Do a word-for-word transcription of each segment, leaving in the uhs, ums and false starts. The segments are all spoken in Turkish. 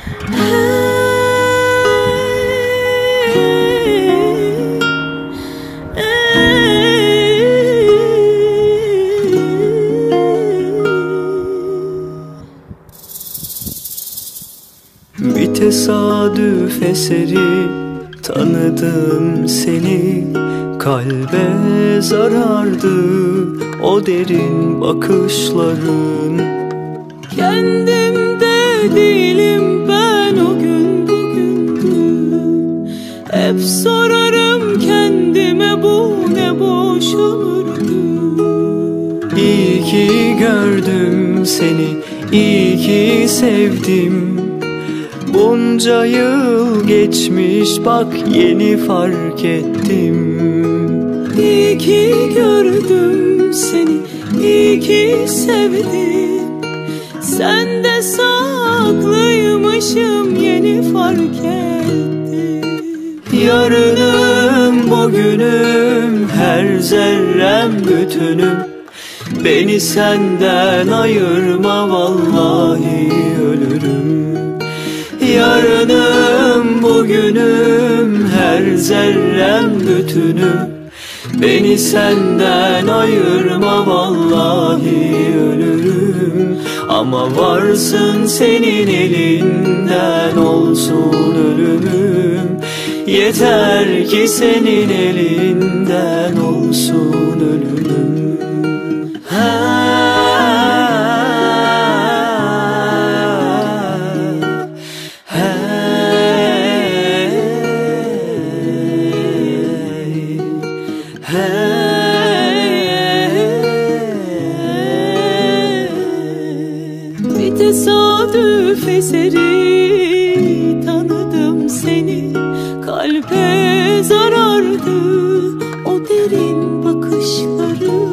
Bir tesadüf eseri tanıdım seni. Kalbe zarardı o derin bakışların. Kendimde değilim ben o gün bugündür. Hep sorarım kendime bu ne boş ömürdü. İyi ki gördüm seni, iyi ki sevdim. Bunca yıl geçmiş bak yeni fark ettim. İyi ki gördüm seni, iyi ki sevdim. Sen de saklıymışım yeni fark ettim. Yarınım bugünüm, her zerrem bütünüm. Beni senden ayırma vallahi ölürüm. Yarınım bugünüm, her zerrem bütünüm. Beni senden ayırma vallahi ölürüm. Ama varsın senin elinden olsun ölümüm. Yeter ki senin elinden olsun ölümüm. Ha. Bir tesadüf eseri tanıdım seni. Kalbe zarardı o derin bakışları.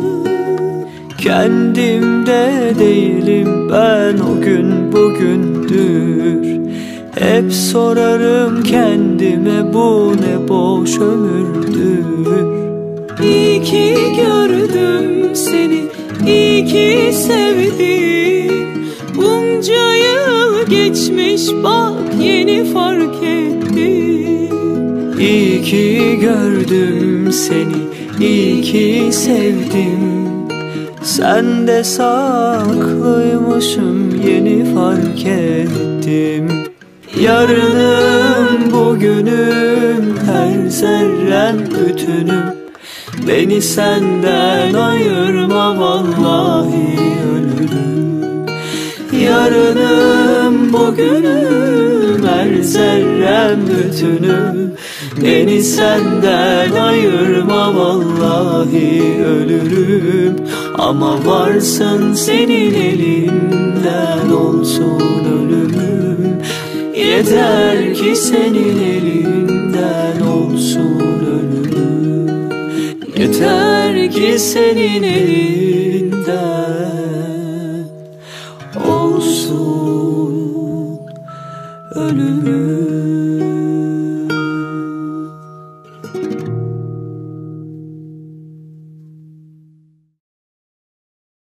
Kendimde değilim ben o gün bugündür. Hep sorarım kendime bu ne boş ömürdür. İyi ki gördüm seni, iyi ki sevdim. Bunca yıl geçmiş bak yeni fark ettim. İyi ki gördüm seni, iyi ki sevdim. Sen de saklıymışım yeni fark ettim. Yarınım bugünüm, her zerrem bütünüm. Beni senden ayırma vallahi ölürüm. Yarınım bugünüm, her zerrem bütünüm. Beni senden ayırma vallahi ölürüm. Ama varsın senin elinden olsun ölümüm. Yeter ki senin elinden olsun ölümüm. Yeter ki senin elinden olsun ölümüm.